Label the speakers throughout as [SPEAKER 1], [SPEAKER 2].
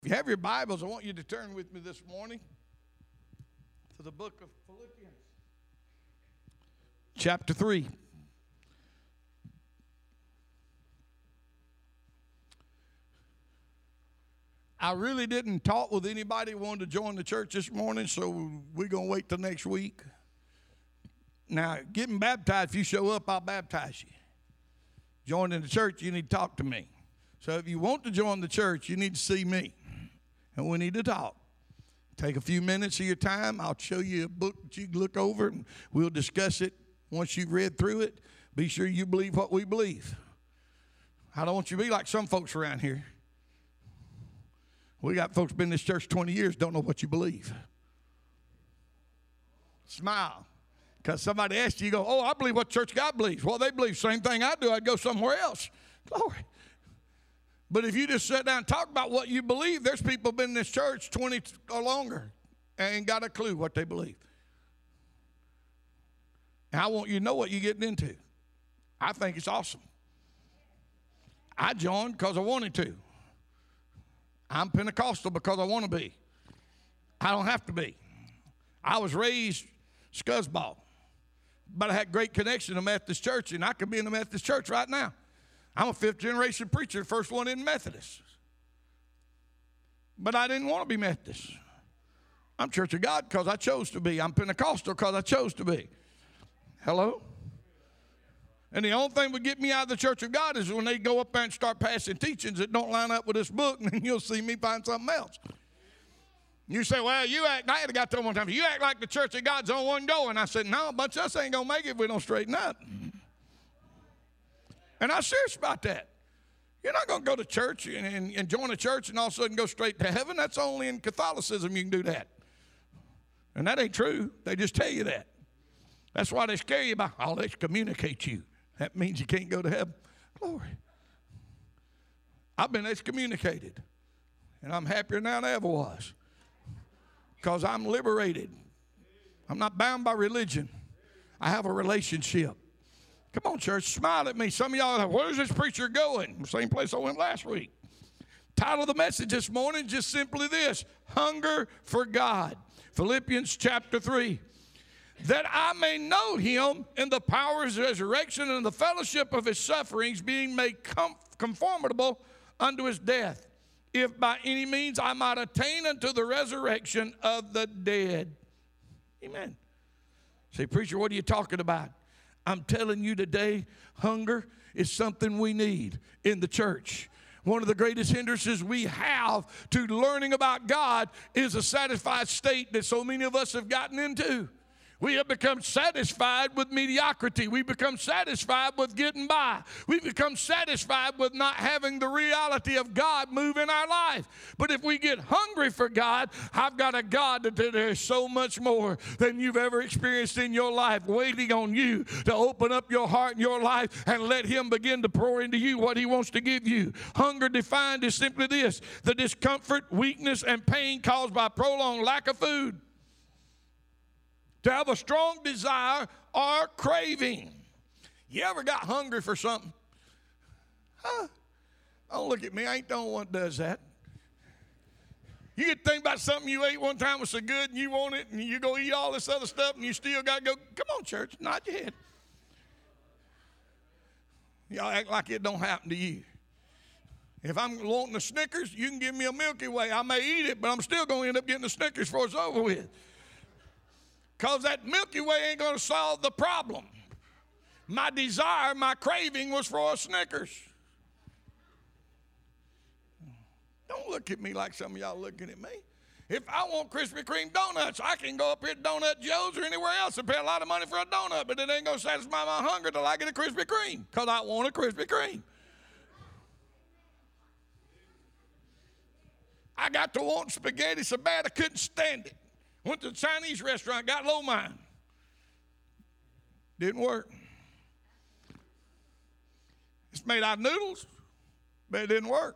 [SPEAKER 1] If you have your Bibles, I want you to turn with me this morning to the book of Philippians, chapter 3. I really didn't talk with anybody who wanted to join the church this morning, so we're going to wait till next week. Now, getting baptized, if you show up, I'll baptize you. Joining the church, you need to talk to me. So if you want to join the church, you need to see me. And we need to talk. Take a few minutes of your time. I'll show you a book that you can look over, and we'll discuss it once you've read through it. Be sure you believe what we believe. I don't want you to be like some folks around here. We got folks been in this church 20 years, don't know what you believe. Smile. Because somebody asked you, you go, oh, I believe what church God believes. Well, they believe the same thing I do. I'd go somewhere else. Glory. But if you just sit down and talk about what you believe, there's people been in this church 20 or longer and ain't got a clue what they believe. And I want you to know what you're getting into. I think it's awesome. I joined because I wanted to. I'm Pentecostal because I want to be. I don't have to be. I was raised scuzzball, but I had great connection to Methodist Church, and I could be in the Methodist Church right now. I'm a fifth-generation preacher, the first one in Methodist. But I didn't want to be Methodist. I'm Church of God because I chose to be. I'm Pentecostal because I chose to be. Hello? And the only thing that would get me out of the Church of God is when they go up there and start passing teachings that don't line up with this book, and then you'll see me find something else. You say, well, I had a guy tell me one time, you act like the Church of God's on one go. And I said, no, a bunch of us ain't going to make it if we don't straighten up. And I'm serious about that. You're not going to go to church and join a church and all of a sudden go straight to heaven. That's only in Catholicism you can do that. And that ain't true. They just tell you that. That's why they scare you about, oh, they excommunicate you. That means you can't go to heaven. Glory. I've been excommunicated. And I'm happier now than I ever was. Because I'm liberated. I'm not bound by religion. I have a relationship. Come on, church, smile at me. Some of y'all are like, where's this preacher going? The same place I went last week. Title of the message this morning, just simply this: Hunger for God. Philippians chapter 3. That I may know him in the power of his resurrection and the fellowship of his sufferings, being made conformable unto his death, if by any means I might attain unto the resurrection of the dead. Amen. Say, preacher, what are you talking about? I'm telling you today, hunger is something we need in the church. One of the greatest hindrances we have to learning about God is a satisfied state that so many of us have gotten into. We have become satisfied with mediocrity. We become satisfied with getting by. We become satisfied with not having the reality of God move in our life. But if we get hungry for God, I've got a God that there's so much more than you've ever experienced in your life waiting on you to open up your heart and your life and let him begin to pour into you what he wants to give you. Hunger defined is simply this: the discomfort, weakness, and pain caused by prolonged lack of food. To have a strong desire or craving. You ever got hungry for something? Huh? Don't look at me. I ain't the only one that does that. You get to think about something you ate one time was so good and you want it, and you go eat all this other stuff and you still got to go, come on, church, nod your head. Y'all act like it don't happen to you. If I'm wanting a Snickers, you can give me a Milky Way. I may eat it, but I'm still going to end up getting a Snickers before it's over with. Because that Milky Way ain't going to solve the problem. My desire, my craving was for a Snickers. Don't look at me like some of y'all looking at me. If I want Krispy Kreme donuts, I can go up here to Donut Joe's or anywhere else and pay a lot of money for a donut, but it ain't going to satisfy my hunger till I get a Krispy Kreme, because I want a Krispy Kreme. I got to want spaghetti so bad I couldn't stand it. Went to the Chinese restaurant, got lo mein. Didn't work. It's made out of noodles, but it didn't work.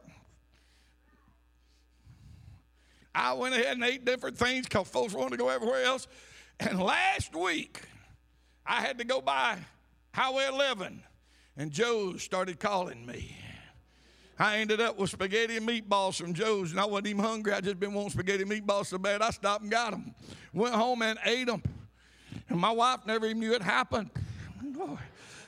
[SPEAKER 1] I went ahead and ate different things because folks wanted to go everywhere else. And last week, I had to go by Highway 11, and Joe started calling me. I ended up with spaghetti and meatballs from Joe's, and I wasn't even hungry. I just been wanting spaghetti and meatballs so bad I stopped and got them. Went home and ate them. And my wife never even knew it happened. Lord.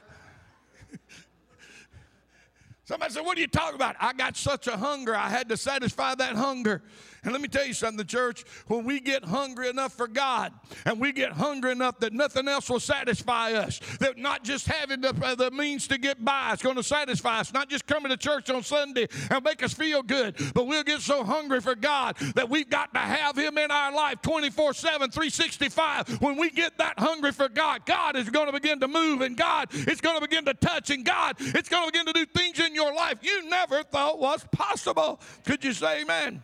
[SPEAKER 1] Somebody said, what are you talking about? I got such a hunger. I had to satisfy that hunger. And let me tell you something, the church, when we get hungry enough for God, and we get hungry enough that nothing else will satisfy us, that not just having the means to get by is going to satisfy us, not just coming to church on Sunday and make us feel good, but we'll get so hungry for God that we've got to have him in our life 24/7, 365. When we get that hungry for God, God is going to begin to move, and God is going to begin to touch, and God is going to begin to do things in your life you never thought was possible. Could you say amen?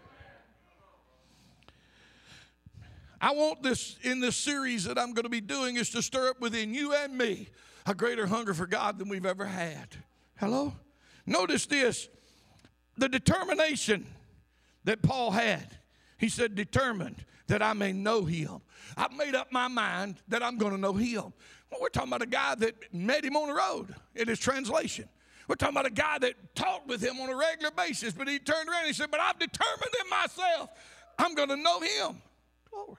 [SPEAKER 1] I want this in this series that I'm going to be doing is to stir up within you and me a greater hunger for God than we've ever had. Hello? Notice this, the determination that Paul had. He said, determined that I may know him. I've made up my mind that I'm going to know him. Well, we're talking about a guy that met him on the road in his translation. We're talking about a guy that talked with him on a regular basis, but he turned around and he said, but I've determined in myself I'm going to know him. Glory.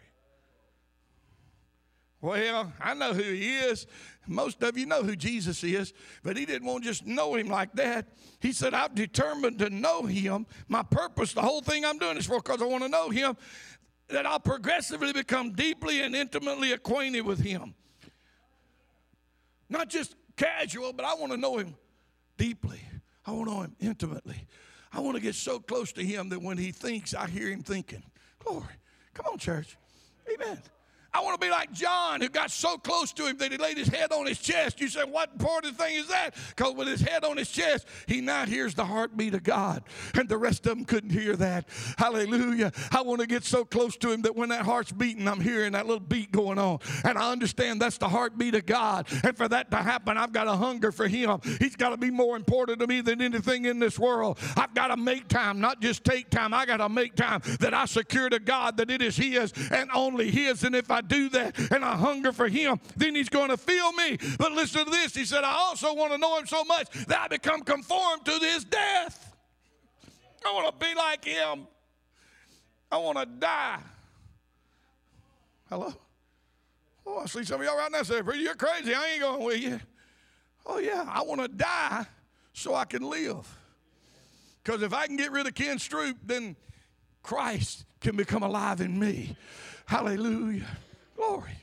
[SPEAKER 1] Well, I know who he is. Most of you know who Jesus is, but he didn't want to just know him like that. He said, I've determined to know him. My purpose, the whole thing I'm doing is for because I want to know him, that I'll progressively become deeply and intimately acquainted with him. Not just casual, but I want to know him deeply. I want to know him intimately. I want to get so close to him that when he thinks, I hear him thinking. Glory. Come on, church. Amen. I want to be like John, who got so close to him that he laid his head on his chest. You say, what important thing is that? Because with his head on his chest, he now hears the heartbeat of God. And the rest of them couldn't hear that. Hallelujah. I want to get so close to him that when that heart's beating, I'm hearing that little beat going on. And I understand that's the heartbeat of God. And for that to happen, I've got a hunger for him. He's got to be more important to me than anything in this world. I've got to make time, not just take time. I got to make time that I secure to God that it is his and only his. And if I do that and I hunger for him, then he's going to fill me. But listen to this. He said, I also want to know him so much that I become conformed to his death. I want to be like him. I want to die. Hello? Oh, I see some of y'all right now say, you're crazy. I ain't going with you. Oh, yeah. I want to die so I can live. Because if I can get rid of Ken Stroop, then Christ can become alive in me. Hallelujah. Glory.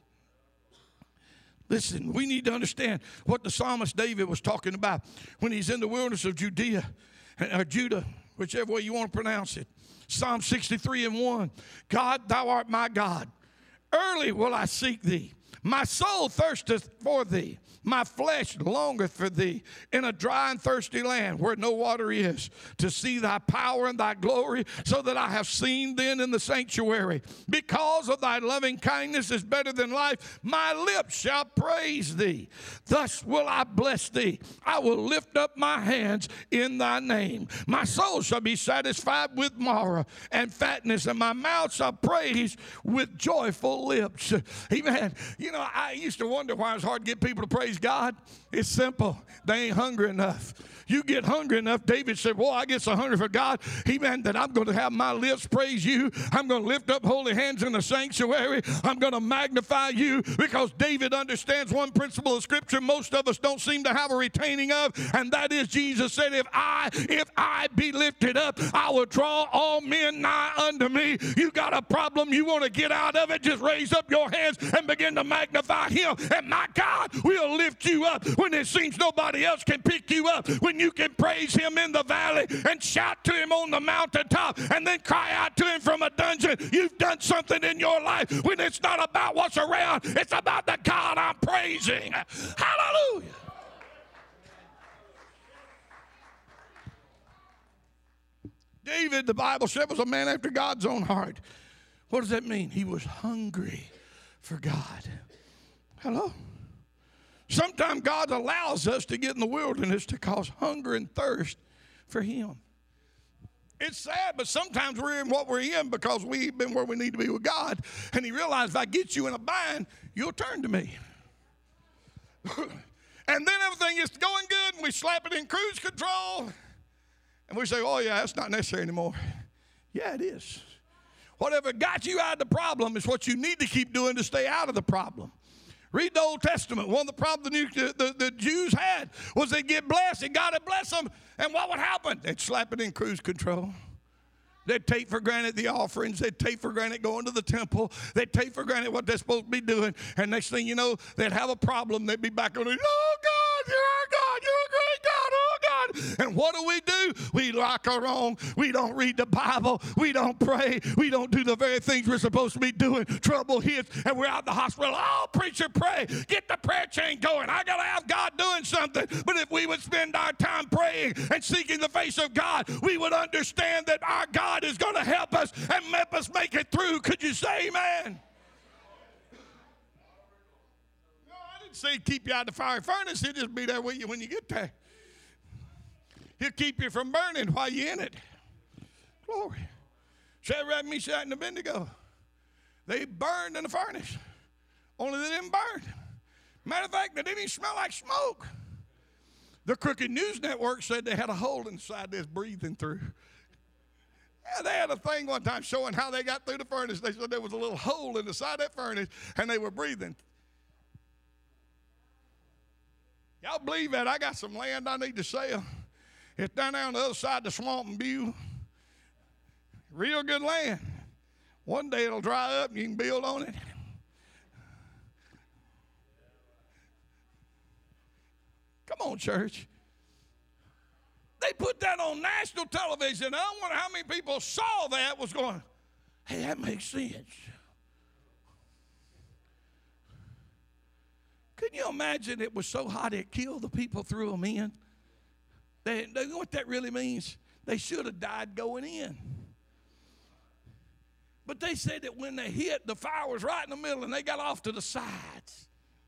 [SPEAKER 1] Listen, we need to understand what the psalmist David was talking about when he's in the wilderness of Judea, or Judah, whichever way you want to pronounce it. Psalm 63:1. God, thou art my God. Early will I seek thee. My soul thirsteth for thee. My flesh longeth for thee in a dry and thirsty land where no water is, to see thy power and thy glory, so that I have seen then in the sanctuary. Because of thy loving kindness is better than life, my lips shall praise thee. Thus will I bless thee. I will lift up my hands in thy name. My soul shall be satisfied with marrow and fatness, and my mouth shall praise with joyful lips. Amen. You know, I used to wonder why it's hard to get people to praise God. It's simple. They ain't hungry enough. You get hungry enough. David said, well, I get so hungry for God. He meant that I'm going to have my lips praise you. I'm going to lift up holy hands in the sanctuary. I'm going to magnify you, because David understands one principle of Scripture most of us don't seem to have a retaining of, and that is Jesus said, if I be lifted up, I will draw all men nigh unto me. You got a problem, you want to get out of it, just raise up your hands and begin to magnify him, and my God will lift you up when it seems nobody else can pick you up, when you can praise him in the valley and shout to him on the mountaintop and then cry out to him from a dungeon. You've done something in your life when it's not about what's around, it's about the God I'm praising. Hallelujah. David, the Bible said, was a man after God's own heart. What does that mean? He was hungry for God. Hello? Sometimes God allows us to get in the wilderness to cause hunger and thirst for him. It's sad, but sometimes we're in what we're in because we've been where we need to be with God. And he realized, if I get you in a bind, you'll turn to me. And then everything is going good, and we slap it in cruise control. And we say, oh, yeah, that's not necessary anymore. Yeah, it is. Whatever got you out of the problem is what you need to keep doing to stay out of the problem. Read the Old Testament. One of the problems the Jews had was they'd get blessed, and God would bless them. And what would happen? They'd slap it in cruise control. They'd take for granted the offerings. They'd take for granted going to the temple. They'd take for granted what they're supposed to be doing. And next thing you know, they'd have a problem. They'd be back on it. Oh, God, you're our God. You're a great God. Oh, God. And what do? We like our own. We don't read the Bible. We don't pray. We don't do the very things we're supposed to be doing. Trouble hits, and we're out in the hospital. Oh, preacher, pray. Get the prayer chain going. I got to have God doing something. But if we would spend our time praying and seeking the face of God, we would understand that our God is going to help us and help us make it through. Could you say amen? No, I didn't say keep you out of the fiery furnace. He'll just be there with you when you get there. He'll keep you from burning while you're in it. Glory. Shadrach, Meshach, and Abednego, they burned in the furnace. Only they didn't burn. Matter of fact, they didn't even smell like smoke. The Crooked News Network said they had a hole inside this breathing through. Yeah, they had a thing one time showing how they got through the furnace. They said there was a little hole in the side of that furnace, and they were breathing. Y'all believe that? I got some land I need to sell. It's down there on the other side of the swamp in Buell. Real good land. One day it'll dry up and you can build on it. Come on, church. They put that on national television. I wonder how many people saw that was going, hey, that makes sense. Couldn't you imagine it was so hot it killed the people threw them in? They know what that really means? They should have died going in. But they said that when they hit, the fire was right in the middle and they got off to the sides.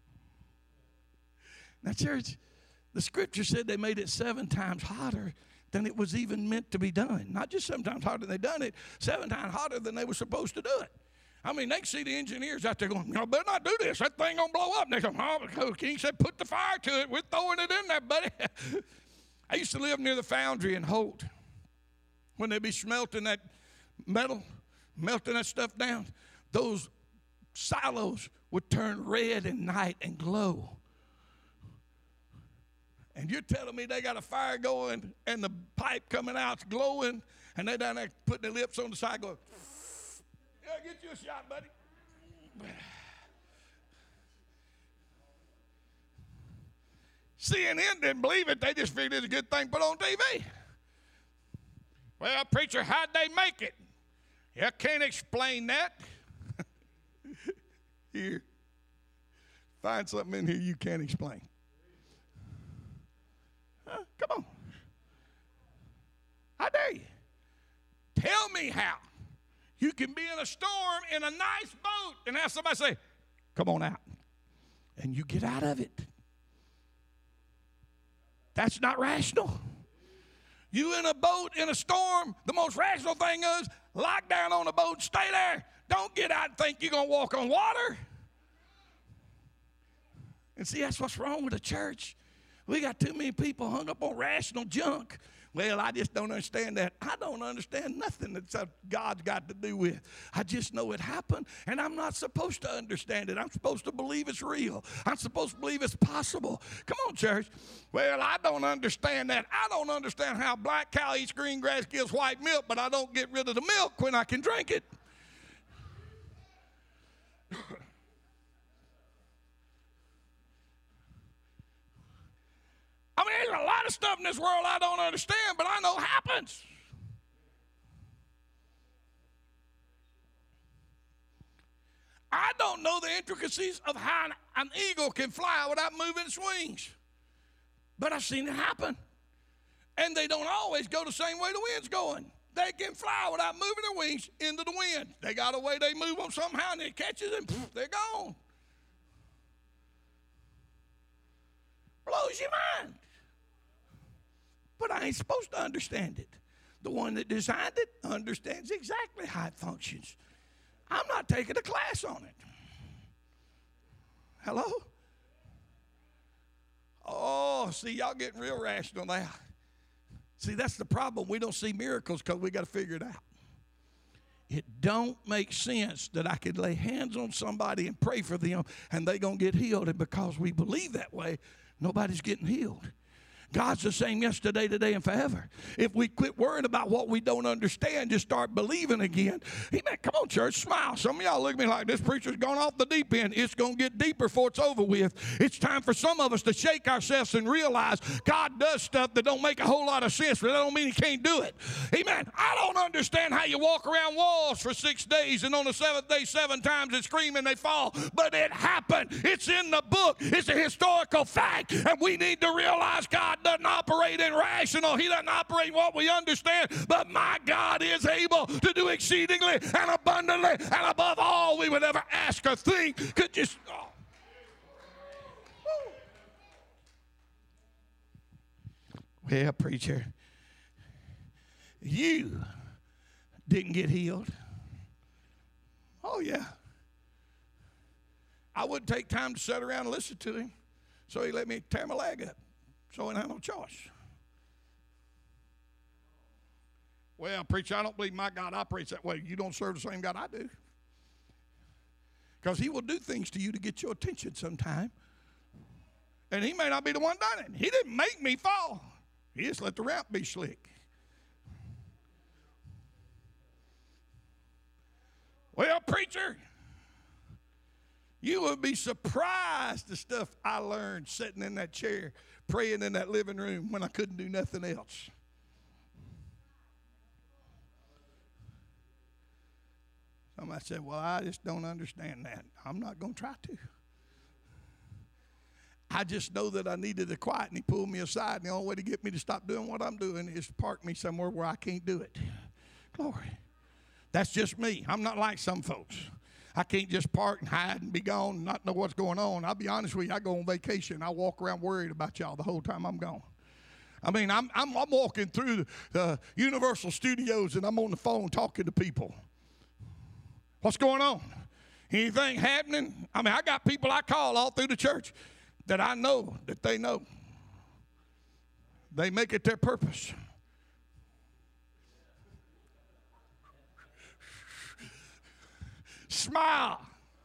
[SPEAKER 1] Now, church, the scripture said they made it 7 times hotter than it was even meant to be done. Not just 7 times hotter than they done it, 7 times hotter than they were supposed to do it. I mean, they can see the engineers out there going, you know, better not do this. That thing going to blow up. And they go, oh, King said, put the fire to it. We're throwing it in there, buddy. I used to live near the foundry in Holt. When they'd be smelting that metal, melting that stuff down, those silos would turn red at night and glow. And you're telling me they got a fire going and the pipe coming out's glowing, and they're down there putting their lips on the side going, yeah, get you a shot, buddy. CNN didn't believe it. They just figured it was a good thing put on TV. Well, preacher, how'd they make it? Yeah, can't explain that. Here. Find something in here you can't explain. Come on. I dare you. Tell me how you can be in a storm in a nice boat and have somebody say, come on out. And you get out of it. That's not rational. You in a boat in a storm, the most rational thing is lock down on the boat, stay there. Don't get out and think you're going to walk on water. And see, that's what's wrong with the church. We got too many people hung up on rational junk. Well, I just don't understand that. I don't understand nothing that God's got to do with. I just know it happened, and I'm not supposed to understand it. I'm supposed to believe it's real. I'm supposed to believe it's possible. Come on, church. Well, I don't understand that. I don't understand how black cow eats green grass, gives white milk, but I don't get rid of the milk when I can drink it. I mean, there's a lot of stuff in this world I don't understand, but I know happens. I don't know the intricacies of how an eagle can fly without moving its wings, but I've seen it happen. And they don't always go the same way the wind's going. They can fly without moving their wings into the wind. They got a way they move them somehow, and it catches them, they're gone. Blows your mind. But I ain't supposed to understand it. The one that designed it understands exactly how it functions. I'm not taking a class on it. Hello? Oh, see, y'all getting real rational now. See, that's the problem. We don't see miracles because we got to figure it out. It don't make sense that I could lay hands on somebody and pray for them and they going to get healed. And because we believe that way, nobody's getting healed. God's the same yesterday, today, and forever. If we quit worrying about what we don't understand, just start believing again. Amen. Come on, church, smile. Some of y'all look at me like this preacher's gone off the deep end. It's going to get deeper before it's over with. It's time for some of us to shake ourselves and realize God does stuff that don't make a whole lot of sense, but that don't mean he can't do it. Amen. I don't understand how you walk around walls for 6 days and on the seventh day 7 times and scream and they fall, but it happened. It's in the book. It's a historical fact, and we need to realize God doesn't operate in rational. He doesn't operate in what we understand. But my God is able to do exceedingly and abundantly and above all we would ever ask or think. Could you? Oh. Well, preacher, you didn't get healed. Oh, yeah. I wouldn't take time to sit around and listen to him, so he let me tear my leg up. So I didn't have no choice. Well, preacher, I don't believe my God operates that way. You don't serve the same God I do. Because he will do things to you to get your attention sometime. And he may not be the one done it. He didn't make me fall. He just let the ramp be slick. Well, preacher, you would be surprised the stuff I learned sitting in that chair, praying in that living room when I couldn't do nothing else. Somebody said, well, I just don't understand that. I'm not going to try to. I just know that I needed the quiet, and he pulled me aside, and the only way to get me to stop doing what I'm doing is to park me somewhere where I can't do it. Glory. That's just me. I'm not like some folks. I can't just park and hide and be gone and not know what's going on. I'll be honest with you, I go on vacation. I walk around worried about y'all the whole time I'm gone. I mean, I'm walking through the Universal Studios, and I'm on the phone talking to people. What's going on? Anything happening? I mean, I got people I call all through the church that I know that they know. They make it their purpose. Smile.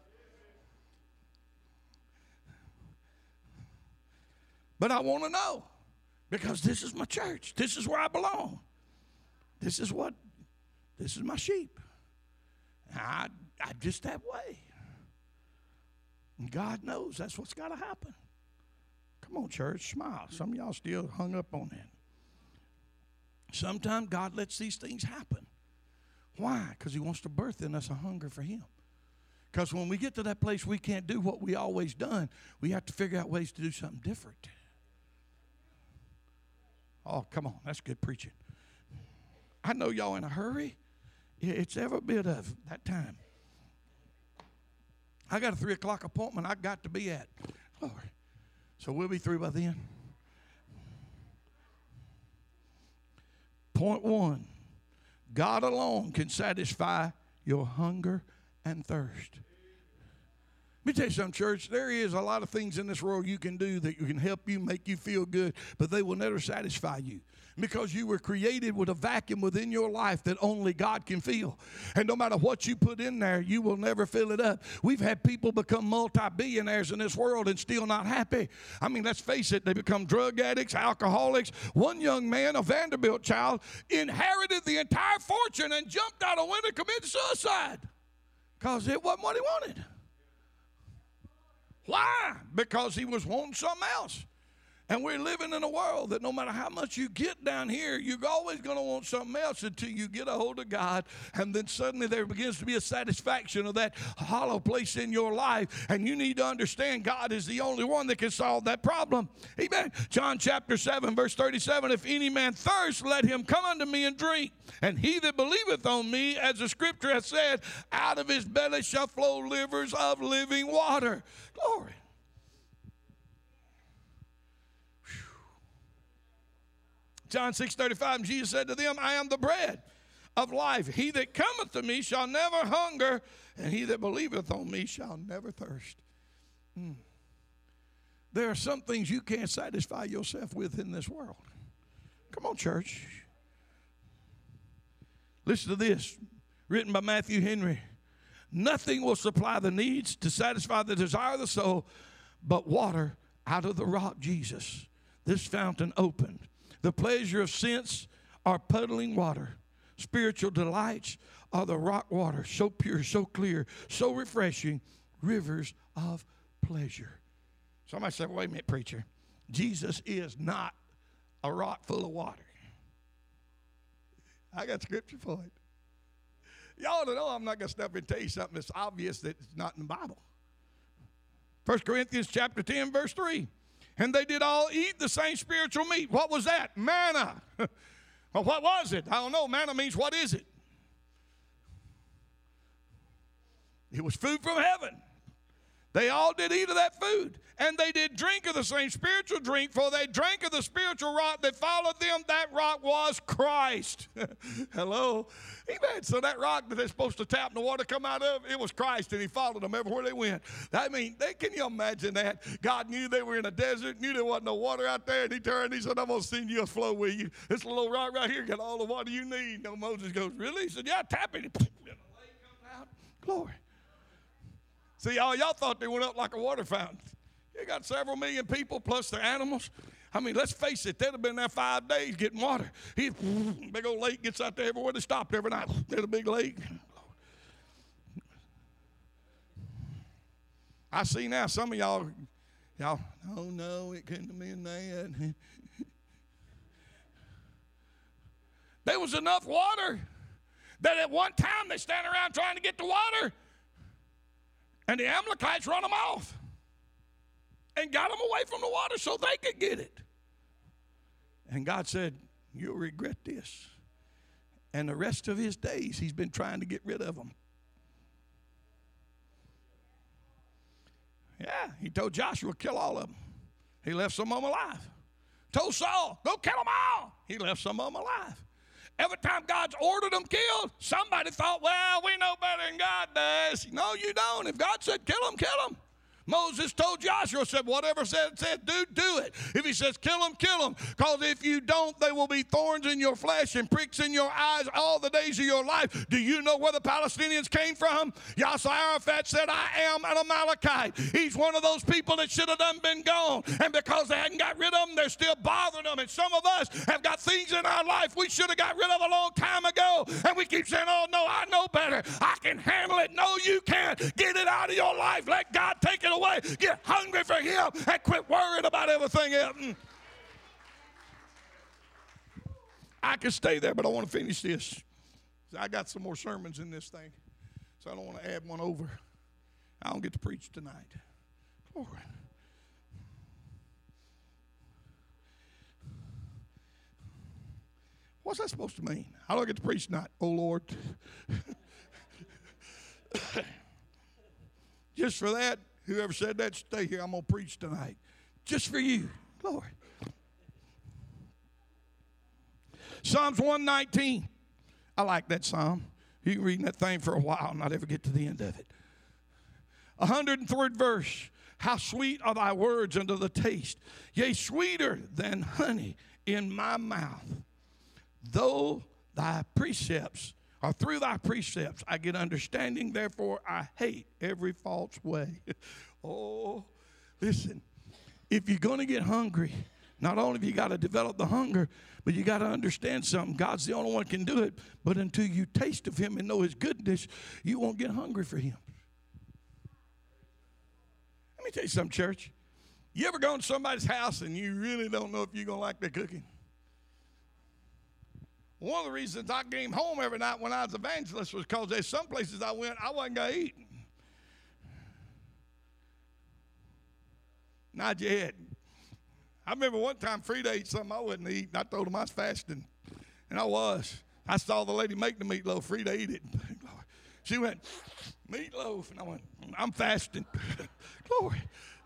[SPEAKER 1] But I want to know, because this is my church. This is where I belong. This is my sheep. I'm just that way. And God knows that's what's got to happen. Come on, church, smile. Some of y'all still hung up on that. Sometimes God lets these things happen. Why? Because he wants to birth in us a hunger for him. Because when we get to that place we can't do what we always done, we have to figure out ways to do something different. Oh, come on. That's good preaching. I know y'all in a hurry. It's every bit of that time. I got a 3 o'clock appointment I got to be at. Lord. So we'll be through by then. Point 1. God alone can satisfy your hunger and thirst. Let me tell you something, church. There is a lot of things in this world you can do that can help you, make you feel good, but they will never satisfy you. Because you were created with a vacuum within your life that only God can fill. And no matter what you put in there, you will never fill it up. We've had people become multi-billionaires in this world and still not happy. I mean, let's face it, they become drug addicts, alcoholics. One young man, a Vanderbilt child, inherited the entire fortune and jumped out a window and committed suicide because it wasn't what he wanted. Why? Because he was wanting something else. And we're living in a world that no matter how much you get down here, you're always going to want something else until you get a hold of God. And then suddenly there begins to be a satisfaction of that hollow place in your life. And you need to understand God is the only one that can solve that problem. Amen. John chapter 7, verse 37, if any man thirst, let him come unto me and drink. And he that believeth on me, as the scripture hath said, out of his belly shall flow rivers of living water. Glory. John 6:35, Jesus said to them, I am the bread of life. He that cometh to me shall never hunger, and he that believeth on me shall never thirst. There are some things you can't satisfy yourself with in this world. Come on, church. Listen to this, written by Matthew Henry. Nothing will supply the needs to satisfy the desire of the soul but water out of the rock Jesus. This fountain opened. The pleasure of sense are puddling water. Spiritual delights are the rock water, so pure, so clear, so refreshing, rivers of pleasure. Somebody said, wait a minute, preacher. Jesus is not a rock full of water. I got scripture for it. Y'all don't know I'm not going to step and tell you something that's obvious that it's not in the Bible. 1 Corinthians chapter 10, verse 3. And they did all eat the same spiritual meat. What was that? Manna. Well, what was it? I don't know. Manna means what is it? It was food from heaven. They all did eat of that food. And they did drink of the same spiritual drink, for they drank of the spiritual rock that followed them. That rock was Christ. Hello? Amen. So that rock that they're supposed to tap and the water come out of, it was Christ, and he followed them everywhere they went. I mean, can you imagine that? God knew they were in a desert, knew there wasn't no water out there, and he turned and he said, I'm going to send you a flow with you. This little rock right here got all the water you need. No, Moses goes, really? He said, yeah, tap it. And the lake comes out. Glory. See, all y'all thought they went up like a water fountain. You got several million people plus their animals. I mean, let's face it, they'd have been there 5 days getting water. Big old lake gets out there everywhere. They stopped every night. There's a big lake. I see now some of y'all, oh no, it couldn't have been that. There was enough water that at one time they stand around trying to get the water, and the Amalekites run them off and got them away from the water so they could get it. And God said, you'll regret this. And the rest of his days, he's been trying to get rid of them. Yeah, he told Joshua, kill all of them. He left some of them alive. Told Saul, go kill them all. He left some of them alive. Every time God's ordered them killed, somebody thought, well, we know better than God does. No, you don't. If God said kill them, kill them. Moses told Joshua, said, whatever said, do it. If he says, kill them, kill them. Because if you don't, they will be thorns in your flesh and pricks in your eyes all the days of your life. Do you know where the Palestinians came from? Yasser Arafat said, I am an Amalekite. He's one of those people that should have done been gone. And because they hadn't got rid of them, they're still bothering them. And some of us have got things in our life we should have got rid of a long time ago. And we keep saying, oh, no, I know better. I can handle it. No, you can't. Get it out of your life. Let God take it away. Get hungry for him and quit worrying about everything else. I could stay there, but I want to finish this. I got some more sermons in this thing, so I don't want to add one over. I don't get to preach tonight. Lord. What's that supposed to mean? How do I get to preach tonight? Oh, Lord. Just for that, whoever said that, stay here. I'm going to preach tonight. Just for you, Lord. Psalms 119. I like that psalm. You can read that thing for a while and not ever get to the end of it. 103rd verse. How sweet are thy words unto the taste, yea, sweeter than honey in my mouth. Though thy precepts, or through thy precepts, I get understanding, therefore I hate every false way. Oh, listen, if you're going to get hungry, not only have you got to develop the hunger, but you got to understand something. God's the only one who can do it. But until you taste of him and know his goodness, you won't get hungry for him. Let me tell you something, church. You ever go to somebody's house and you really don't know if you're going to like their cooking? One of the reasons I came home every night when I was evangelist was because there's some places I went, I wasn't going to eat. Nod your head. I remember one time Frida ate something I wouldn't eat, and I told him I was fasting. And I was. I saw the lady make the meatloaf. Frida ate it. She went, meatloaf. And I went, I'm fasting. Glory.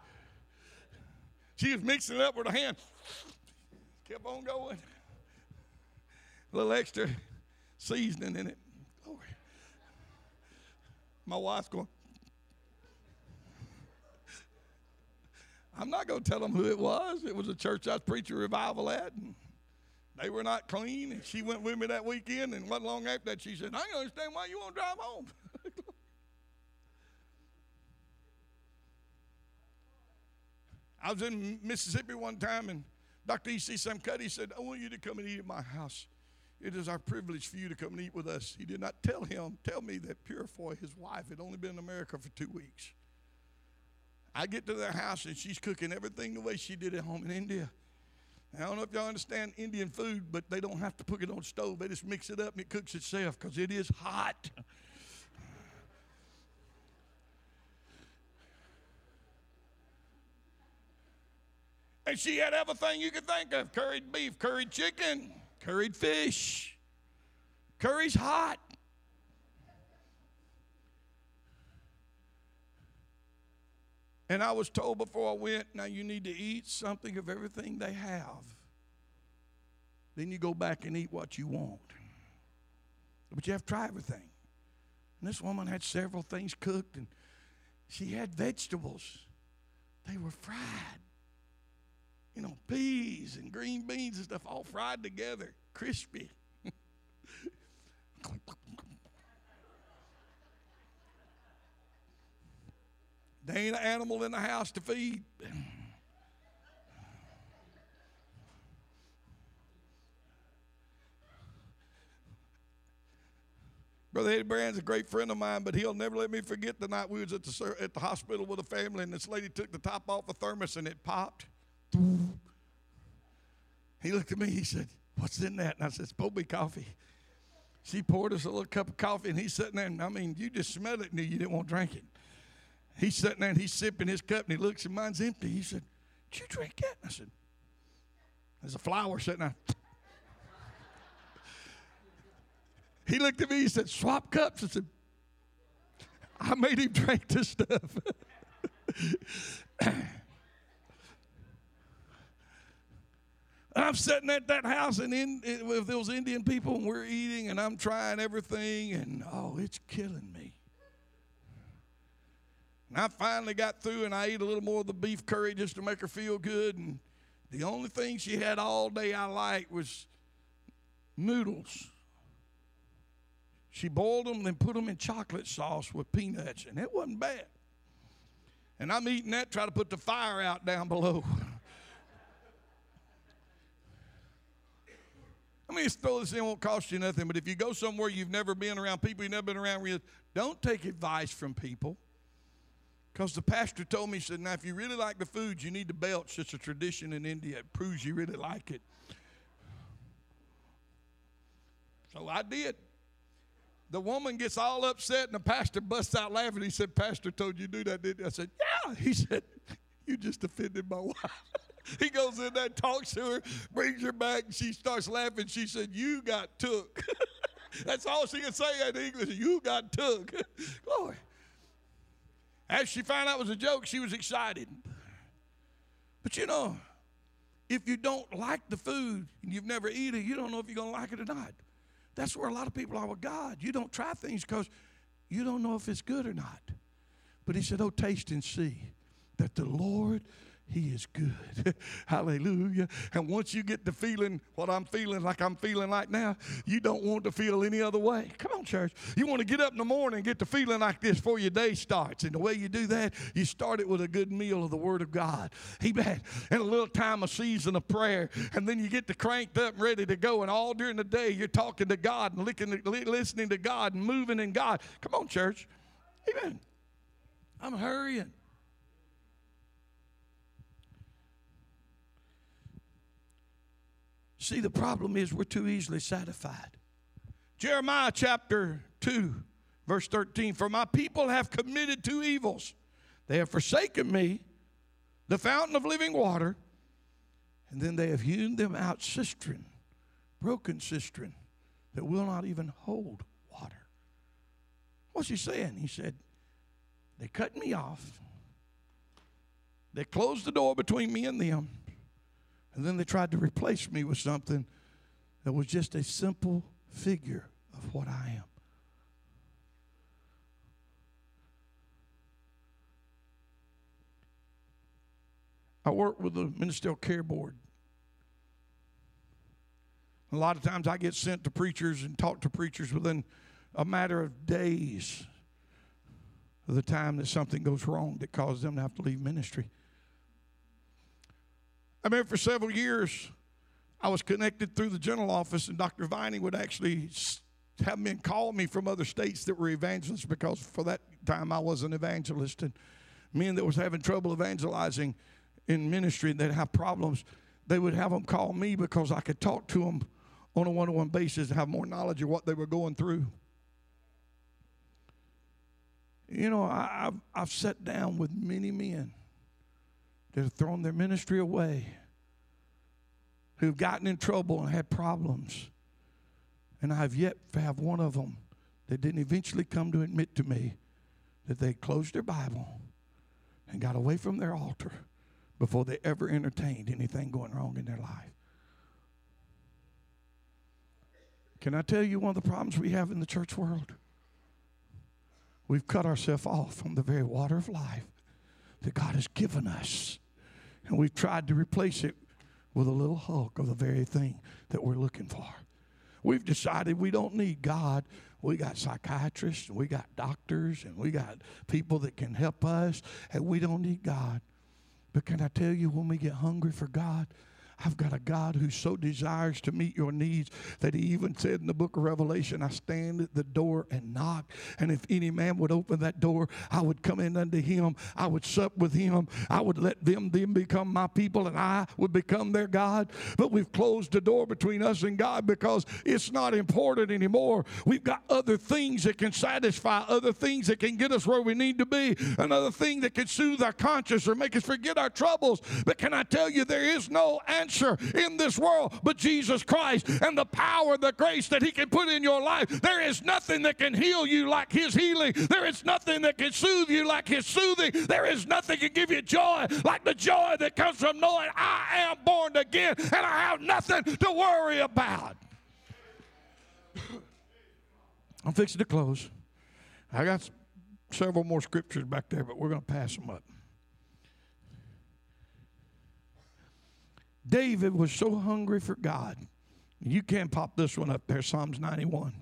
[SPEAKER 1] She was mixing it up with her hand. Kept on going. A little extra seasoning in it. Glory. My wife's going, I'm not going to tell them who it was. It was a church I was preaching revival at. And They were not clean, and she went with me that weekend, and wasn't long after that she said, I don't understand why you want to drive home. I was in Mississippi one time, and Dr. E.C. Samcuddy said, I want you to come and eat at my house. It is our privilege for you to come and eat with us. He did not tell me that Purifoy, his wife, had only been in America for 2 weeks. I get to their house, and she's cooking everything the way she did at home in India. I don't know if y'all understand Indian food, but they don't have to put it on the stove. They just mix it up, and it cooks itself because it is hot. And she had everything you could think of: curried beef, curried chicken, curried fish. Curry's hot. And I was told before I went, now you need to eat something of everything they have. Then you go back and eat what you want. But you have to try everything. And this woman had several things cooked, and she had vegetables. They were fried. You know, peas and green beans and stuff all fried together, crispy. There ain't an animal in the house to feed. Brother Eddie Brand's a great friend of mine, but he'll never let me forget the night we was at the hospital with a family, and this lady took the top off a thermos, and it popped. He looked at me, he said, what's in that? And I said, it's supposed to be coffee. She poured us a little cup of coffee, and he's sitting there, and I mean, you just smelled it and knew you didn't want to drink it. He's sitting there, and he's sipping his cup, and he looks, and mine's empty. He said, did you drink that? I said, there's a flower sitting there. He looked at me, he said, swap cups. I said, I made him drink this stuff. I'm sitting at that house with those Indian people, and we're eating, and I'm trying everything, and oh, it's killing me. And I finally got through, and I ate a little more of the beef curry just to make her feel good. And the only thing she had all day I liked was noodles. She boiled them and put them in chocolate sauce with peanuts, and it wasn't bad. And I'm eating that, try to put the fire out down below. Let me just throw this in, it won't cost you nothing, but if you go somewhere you've never been around people you've never been around with, don't take advice from people. Because the pastor told me, he said, now if you really like the food, you need to belch. It's a tradition in India. It proves you really like it. So I did. The woman gets all upset, and the pastor busts out laughing. He said, Pastor told you to do that, didn't you? I said, yeah. He said, you just offended my wife. He goes in there, talks to her, brings her back, and she starts laughing. She said, you got took. That's all she can say in English. You got took. Glory. As she found out it was a joke, she was excited. But you know, if you don't like the food and you've never eaten it, you don't know if you're going to like it or not. That's where a lot of people are with God. You don't try things because you don't know if it's good or not. But he said, oh, taste and see that the Lord, he is good. Hallelujah. And once you get to feeling what I'm feeling like now, you don't want to feel any other way. Come on, church. You want to get up in the morning and get to feeling like this before your day starts. And the way you do that, you start it with a good meal of the Word of God. Amen. And a little time, a season of prayer. And then you get to cranked up and ready to go. And all during the day, you're talking to God and listening to God and moving in God. Come on, church. Amen. I'm hurrying. See, the problem is we're too easily satisfied. Jeremiah chapter 2, verse 13. For my people have committed two evils. They have forsaken me, the fountain of living water, and then they have hewn them out cistern, broken cistern, that will not even hold water. What's he saying? He said, they cut me off. They closed the door between me and them. And then they tried to replace me with something that was just a simple figure of what I am. I work with the Ministerial Care Board. A lot of times I get sent to preachers and talk to preachers within a matter of days of the time that something goes wrong that causes them to have to leave ministry. I remember for several years, I was connected through the general office, and Dr. Viney would actually have men call me from other states that were evangelists, because for that time I was an evangelist, and men that was having trouble evangelizing in ministry that have problems, they would have them call me because I could talk to them on a one-on-one basis and have more knowledge of what they were going through. You know, I've sat down with many men that have thrown their ministry away, who've gotten in trouble and had problems. And I've yet to have one of them that didn't eventually come to admit to me that they closed their Bible and got away from their altar before they ever entertained anything going wrong in their life. Can I tell you one of the problems we have in the church world? We've cut ourselves off from the very water of life that God has given us. And we've tried to replace it with a little hulk of the very thing that we're looking for. We've decided we don't need God. We got psychiatrists, and we got doctors, and we got people that can help us, and we don't need God. But can I tell you, when we get hungry for God, I've got a God who so desires to meet your needs that he even said in the book of Revelation, I stand at the door and knock, and if any man would open that door, I would come in unto him. I would sup with him. I would let them become my people, and I would become their God. But we've closed the door between us and God because it's not important anymore. We've got other things that can satisfy, other things that can get us where we need to be, another thing that can soothe our conscience or make us forget our troubles. But can I tell you, there is no answer in this world but Jesus Christ and the power, the grace that he can put in your life. There is nothing that can heal you like his healing. There is nothing that can soothe you like his soothing. There is nothing that can give you joy like the joy that comes from knowing I am born again and I have nothing to worry about. I'm fixing to close. I got several more scriptures back there, but we're going to pass them up. David was so hungry for God. You can't pop this one up there, Psalms 91.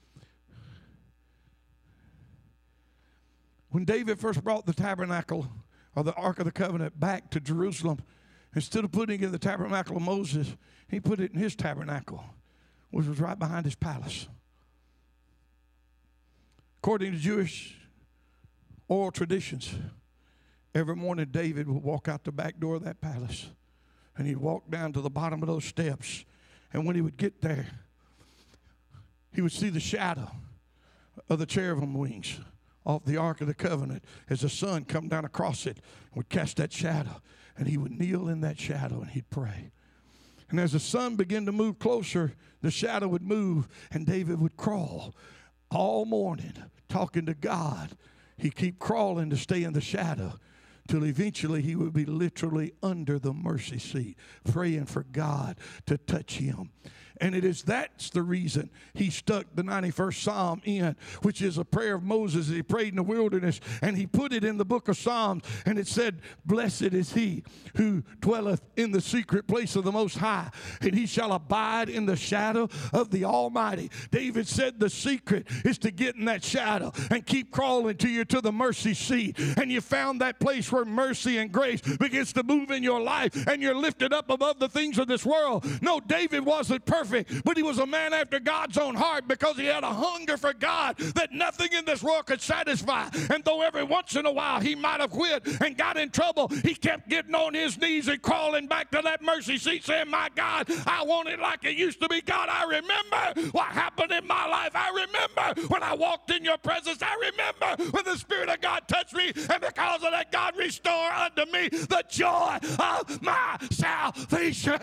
[SPEAKER 1] When David first brought the tabernacle or the Ark of the Covenant back to Jerusalem, instead of putting it in the tabernacle of Moses, he put it in his tabernacle, which was right behind his palace. According to Jewish oral traditions, every morning David would walk out the back door of that palace, and he'd walk down to the bottom of those steps. And when he would get there, he would see the shadow of the cherubim wings off the Ark of the Covenant as the sun come down across it and would cast that shadow. And he would kneel in that shadow and he'd pray. And as the sun began to move closer, the shadow would move and David would crawl all morning talking to God. He'd keep crawling to stay in the shadow, till eventually he would be literally under the mercy seat, praying for God to touch him. And that's the reason he stuck the 91st Psalm in, which is a prayer of Moses that he prayed in the wilderness. And he put it in the book of Psalms, and it said, blessed is he who dwelleth in the secret place of the Most High, and he shall abide in the shadow of the Almighty. David said the secret is to get in that shadow and keep crawling till you're to the mercy seat. And you found that place where mercy and grace begins to move in your life, and you're lifted up above the things of this world. No, David wasn't perfect, but he was a man after God's own heart because he had a hunger for God that nothing in this world could satisfy. And though every once in a while he might have quit and got in trouble, he kept getting on his knees and crawling back to that mercy seat saying, my God, I want it like it used to be. God, I remember what happened in my life. I remember when I walked in your presence. I remember when the Spirit of God touched me, and because of that, God restored unto me the joy of my salvation.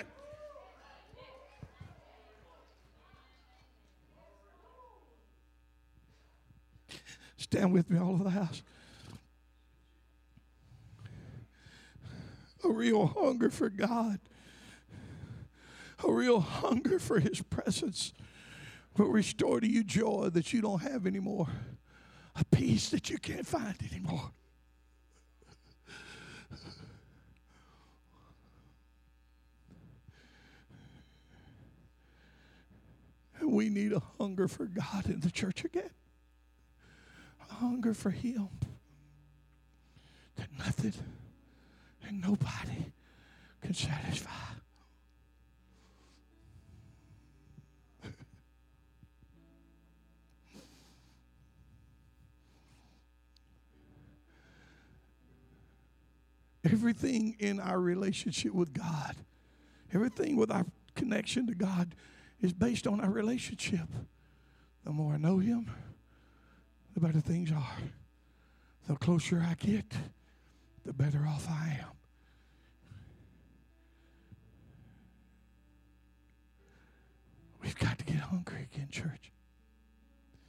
[SPEAKER 1] Stand with me all over the house. A real hunger for God. A real hunger for his presence will restore to you joy that you don't have anymore. A peace that you can't find anymore. We need a hunger for God in the church again. A hunger for Him. That nothing and nobody can satisfy. Everything in our relationship with God, everything with our connection to God is based on our relationship. The more I know Him, the better things are. The closer I get, the better off I am. We've got to get hungry again, church.